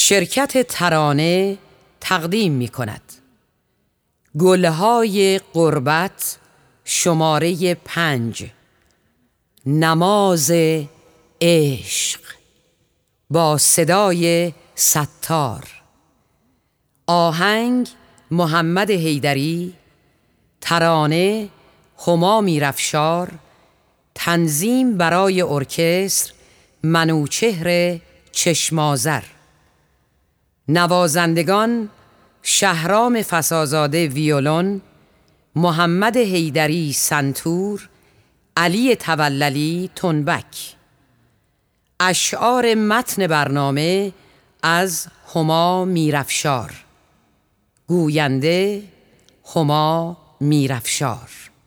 شرکت ترانه تقدیم می کند گلهای غربت شماره 5 نماز عشق با صدای ستار. آهنگ محمد حیدری، ترانه هما میرافشار، تنظیم برای ارکستر منوچهر چشم‌آذر. نوازندگان شهرام فسازاده ویولون، محمد حیدری سنتور، علی توللی تنبک. اشعار متن برنامه از هما میرافشار. گوینده هما میرافشار.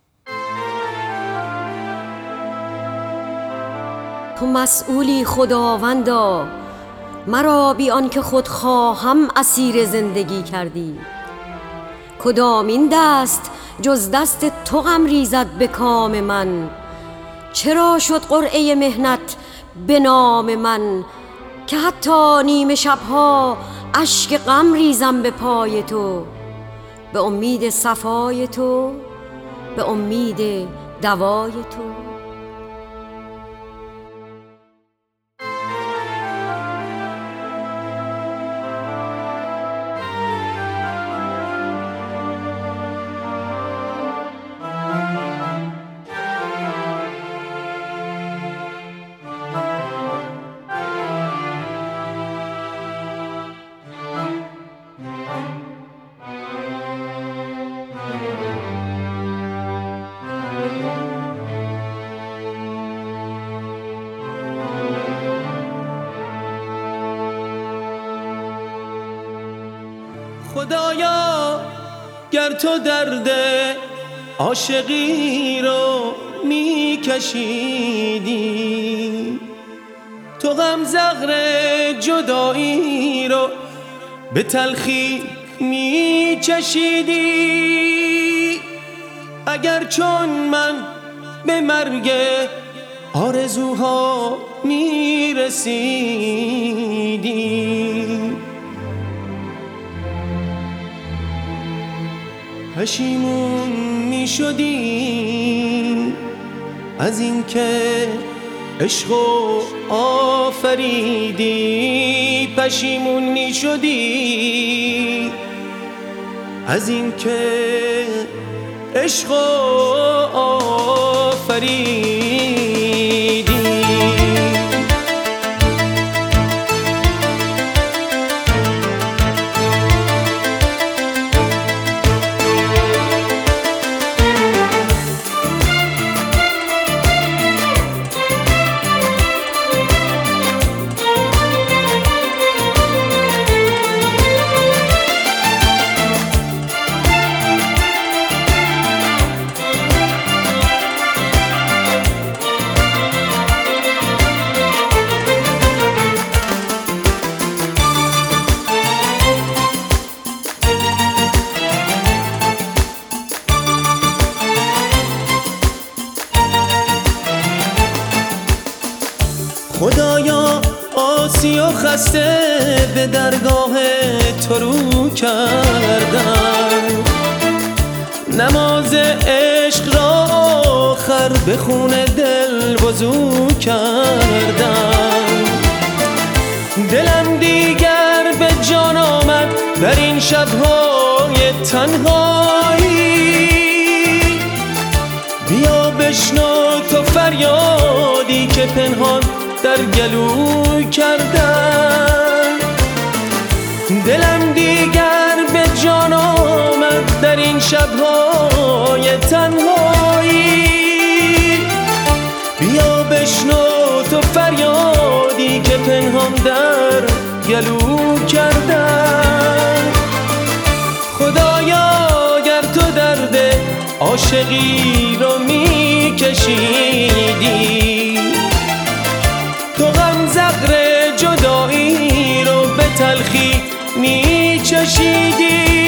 تو مسئولی خداوندا، مرا بی آنکه خود خواهم اسیر زندگی کردی. کدامین دست جز دست تو غم ریزد به کام من؟ چرا شد قرعه محنت به نام من که حتی نیمه شبها اشک غم ریزم به پای تو، به امید صفای تو، به امید دوای تو. خدایا گر تو درد عاشقی رو میکشیدی، تو غم زغر جدایی رو به تلخی میچشیدی، اگر چون من به مرگ آرزوها میرسیدی، پشیمون میشدی از این که عشقو آفریدی، پشیمون میشدی از این که عشقو آفریدی. خدایا آسی و خسته به درگاه تو رو کردم، نماز عشق را آخر به خون دل وضو کردم. دلم دیگر به جان آمد در این شبهای تنهایی، بیا بشنو تو فریادی که پنهان در گلو کردم. دلم دیگر به جان آمد در این شبهای تنهایی، بیا بشنو تو فریادی که پنهان در گلو کردم. خدایا گر تو درد عاشقی رو میکشیدی، تو غم زغر جدایی رو به تلخی میچشیدی،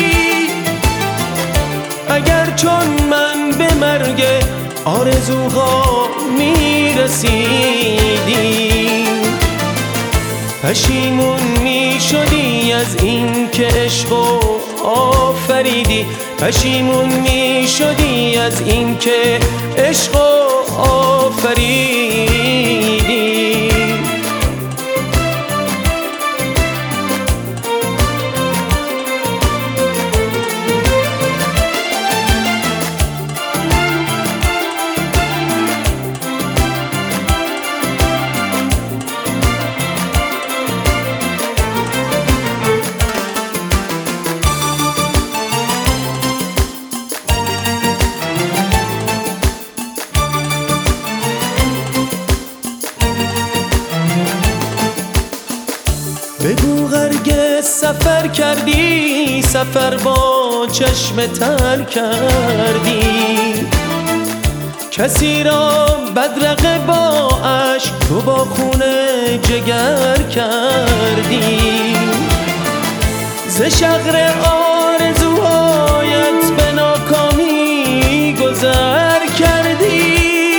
اگر چون من به مرگ آرزوها میرسیدی، پشیمون میشدی از این که عشقو آفریدی، پشیمون می شدی از این که عشقو آفریدی. بگو هرگز سفر کردی، سفر با چشم تر کردی، کسی را بدرقه با عشق تو با خون جگر کردی. ز شغل آرزوهایت به ناکامی گذر کردی،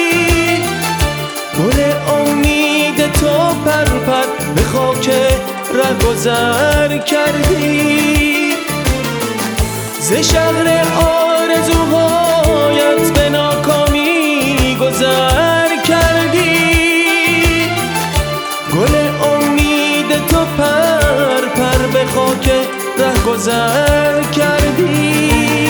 گل امید تو پرپر به خاک ره گذر کردی. ز شغل آرزوهایت به ناکامی گذر کردی، گل امید تو پرپر به خاک ره گذر کردی.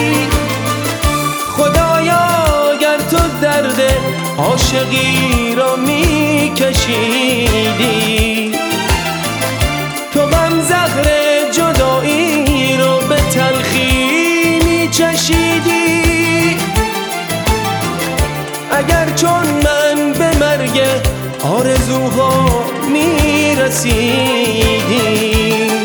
خدایا اگر تو درد عاشقی را می کشیدی، تو غم زهر جدایی رو به تلخی می چشیدی، اگر چون من به مرگ آرزوها می رسیدی،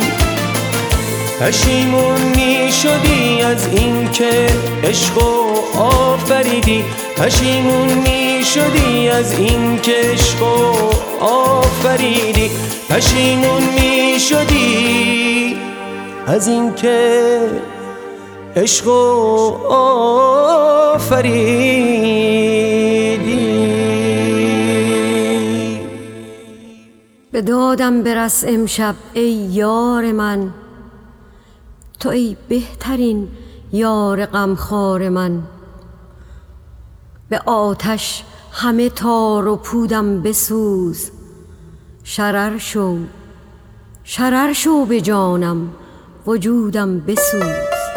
پشیمون می شدی از این که عشقو آفریدی، پشیمون می شدی از این که عشقو آفریدی، پشیمون می شدی از این که عشقو آفریدی. به دادم برس امشب ای یار من، تو ای بهترین یار غمخوار من. به آتش همه تار و پودم بسوز، شرر شو شرر شو به جانم، وجودم بسوز.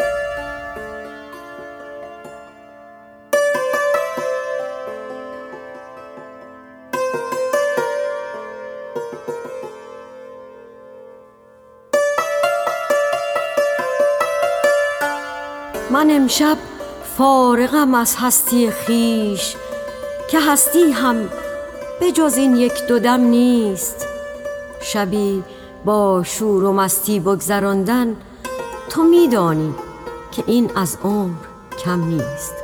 من امشب فارغم از هستی خیش، که هستی هم به جز این یک دو دم نیست. شبی با شور و مستی بگذراندن، تو میدانی که این از عمر کم نیست.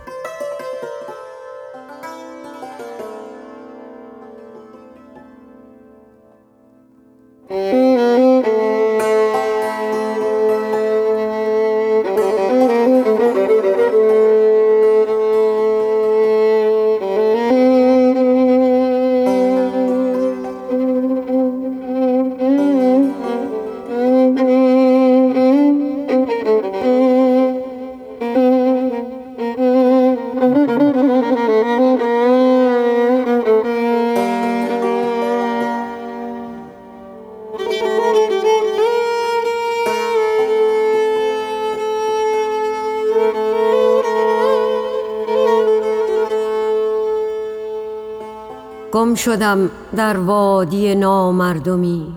گم شدم در وادی نامردمی،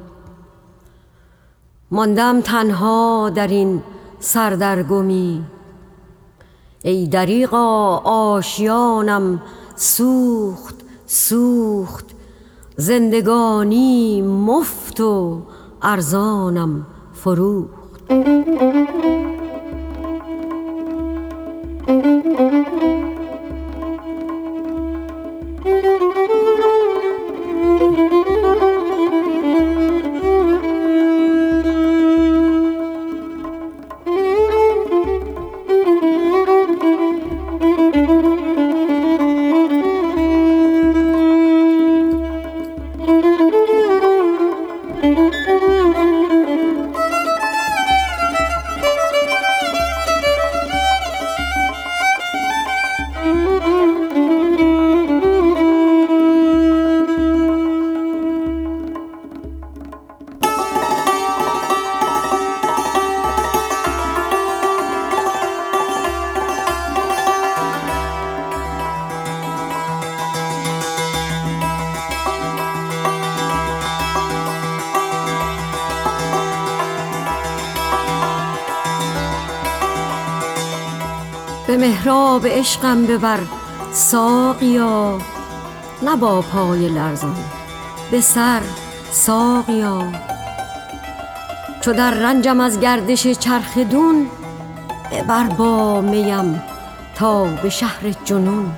ماندم تنها در این سردرگمی. ای دریغا آشیانم سوخت سوخت، زندگانی مفت و ارزانم فروخت. به محراب عشقم ببر ساقیا، نه با پای لرزان به سر ساقیا. چو در رنجم از گردش چرخ دون، ببر با میم تا به شهر جنون.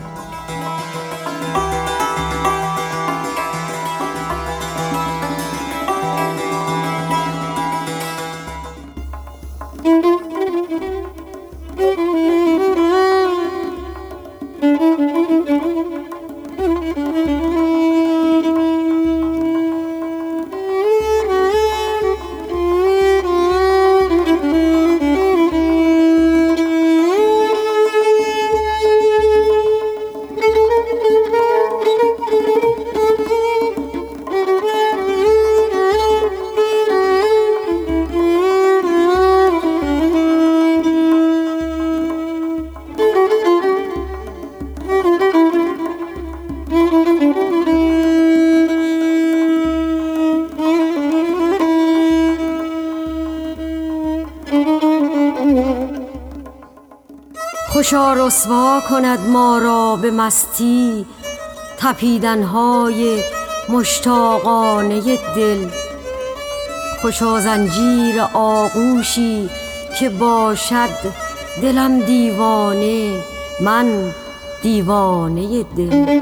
خوشا رسوا کند ما را به مستی، تپیدن‌های مشتاقانه دل. خوشا زنجیر آغوشی که باشد دلم دیوانه، من دیوانه دل.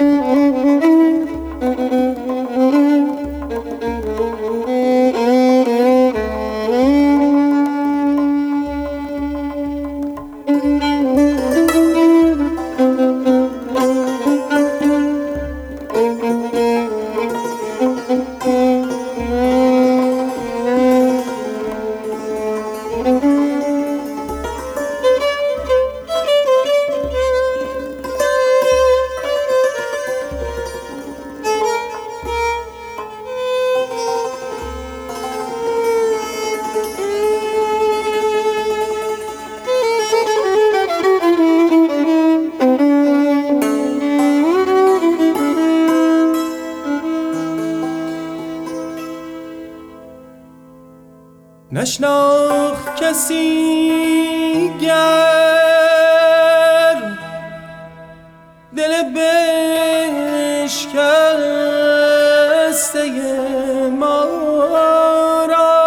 نشناخت کسی گر دل بشکسته ما را،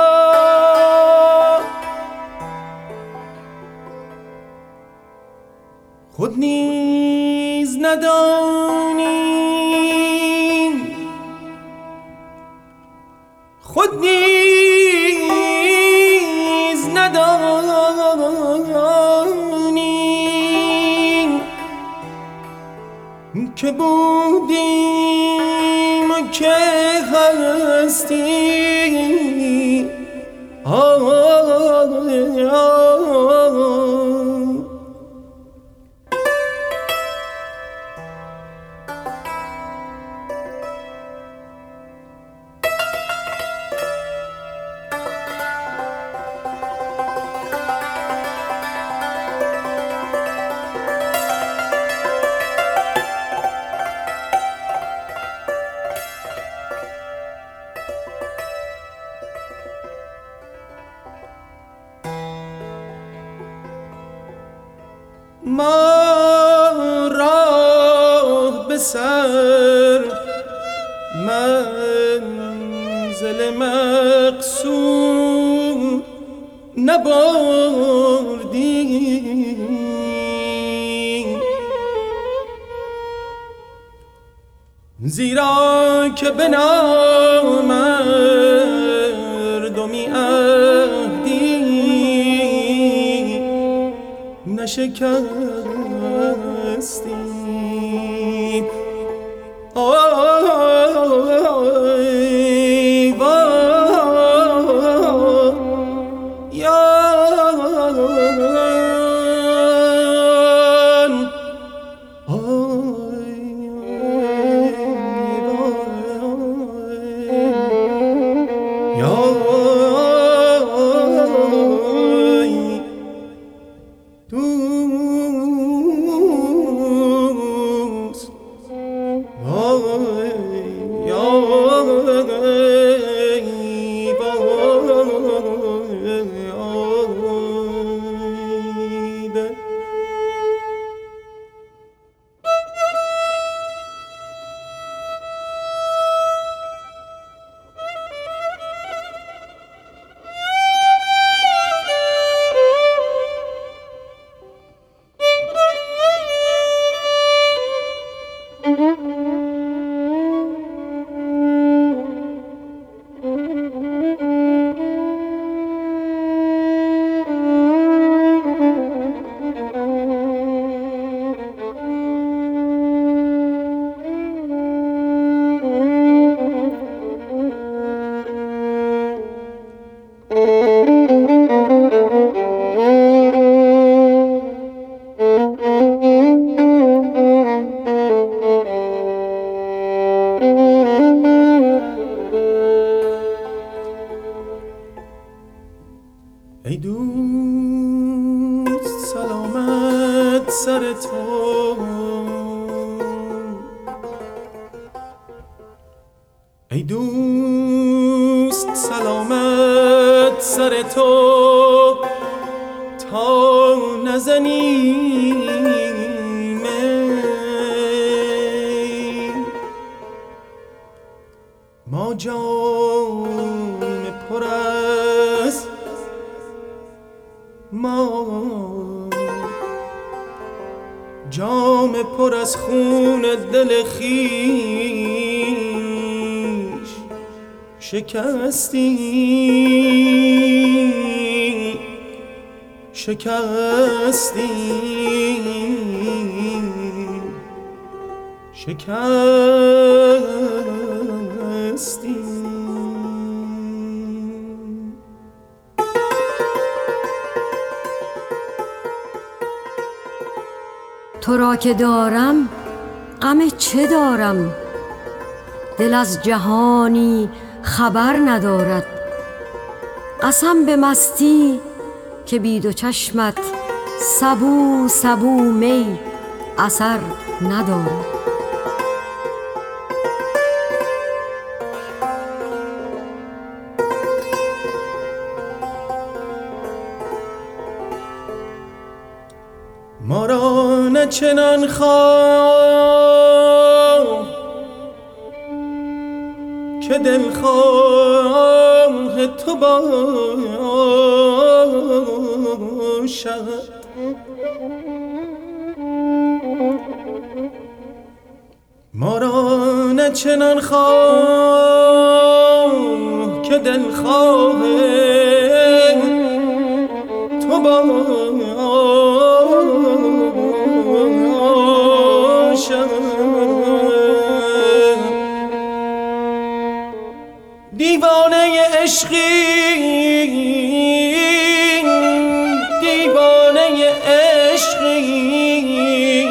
خود نیز ندانیم، خود نیز ندانیم که بودیم و که هستیم. ما راه به سر منزل مقصود نبردیم، زیرا که به نامردمی عهدی نشکستیم. دوست ای دوست سلامت سر تو، ای دوست سلامت سر تو، تا نزنیم ما جام پر از جام پر از خون دل خویش شکستیم تو را که دارم غم چه دارم؟ دل از جهانی خبر ندارد. قسم به مستی که بی دو چشمت سبو سبو می اثر ندارد. ما را نه چنان خواه که دلخواه تو باشد، ما را نه چنان خواه که دلخواه تو باشد. دیوانه عشقی، دیوانه عشقی،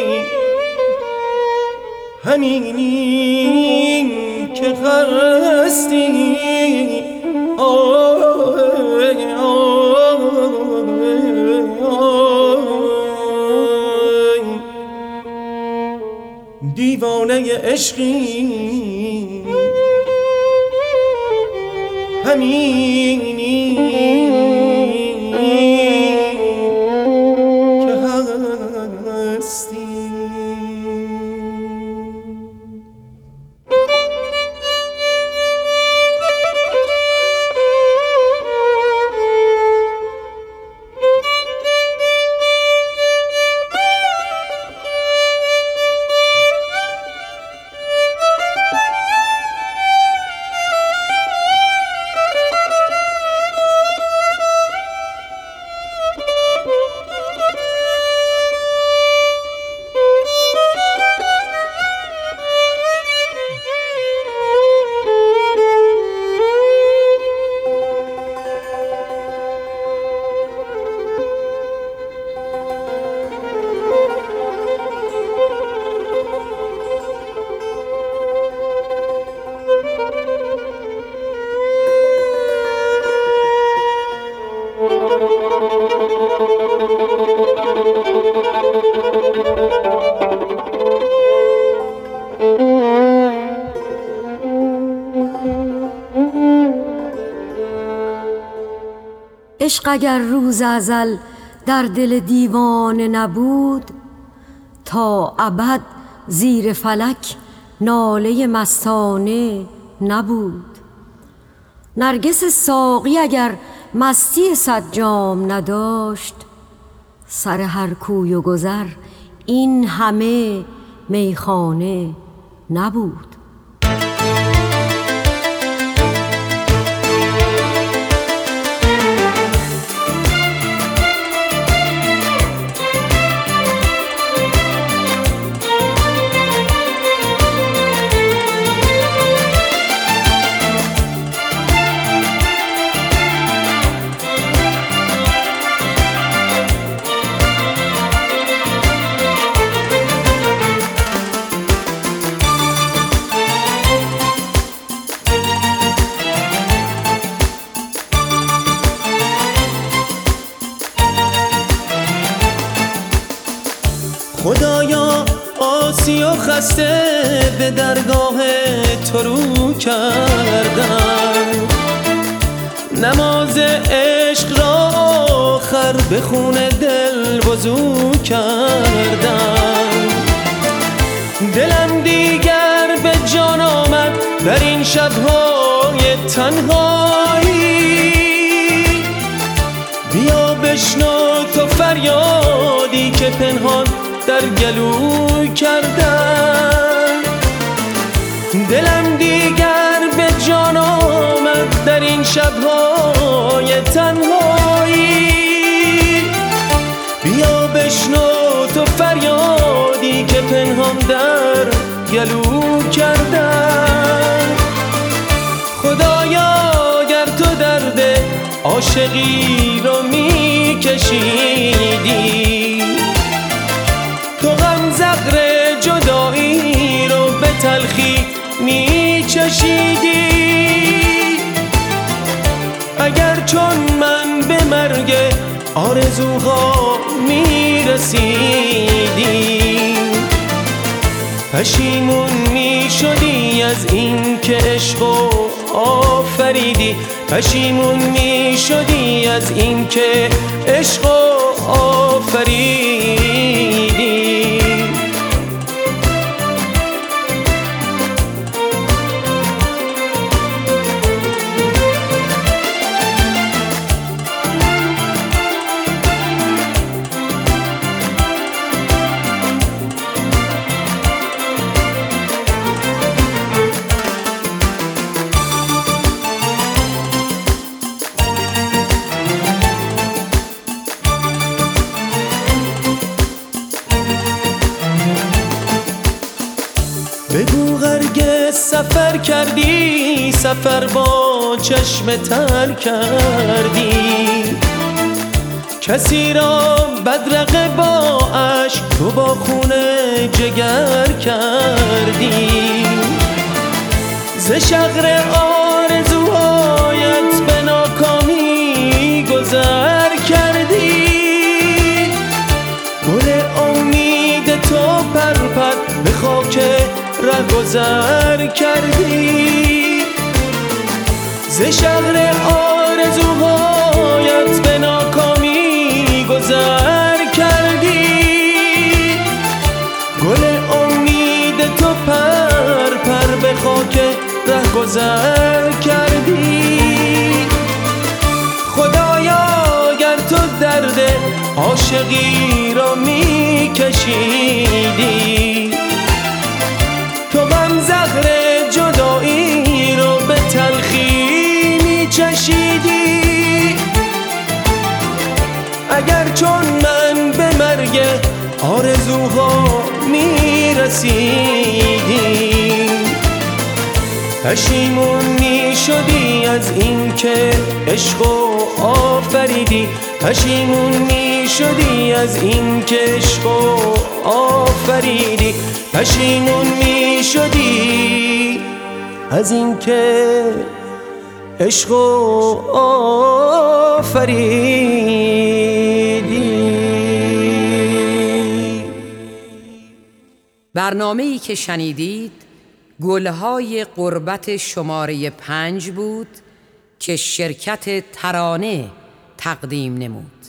همینی که هستی. دیوانه عشقی، همینی که هستی. عشق اگر روز ازل در دل دیوانه نبود، تا ابد زیر فلک ناله مستانه نبود. نرگس ساقی اگر مستی 100 جام نداشت، سر هر کوی و گذر این همه میخانه نبود. خدایا آسی و خسته به درگاه تو رو کردم، نماز عشق را آخر به خون دل وضو کردم. دلم دیگر به جان آمد در این شب‌های تنهایی، بیا بشنو تو فریادی که پنهان در گلو کردم. دلم دیگر به جان آمد در این شب‌های تنهایی، بیا بشنو تو فریادی که پنهان در گلو کردم. خدایا گر تو درد عاشقی رو می کشیدی، تو غم زغر جدایی رو به تلخی می چشیدی، اگر چون من به مرگ آرزوها می رسیدی، پشیمون می شدی از این که عشقو آفریدی، پشیمون می شدی از این که عشقو آفریدی. بگو هرگز سفر کردی، سفر با چشم تر کردی، کسی را بدرقه با عشق تو با خون جگر کردی، ز شغر آرزوهایت به ناکامی گذر کردی، گل امید تو پر پر به خاک ره گذر کردی، ز شغر آرزوهایت به ناکامی گذر کردی، گل امید تو پر پر به خاک ره گذر کردی. خدایا گر تو درد عاشقی را می کشیدی، تو غم زغر جدایی رو به تلخی می چشیدی، اگر چون من به مرگ آرزوها می رسیدی، پشیمون می شدی از این که عشقو آفریدی، پشیمون می شدی از این که عشقو آفریدی، پشیمون می شدی از این که عشقو آفریدی. برنامه‌ای که شنیدید گلهای غربت شماره 5 بود که شرکت ترانه تقدیم نمود.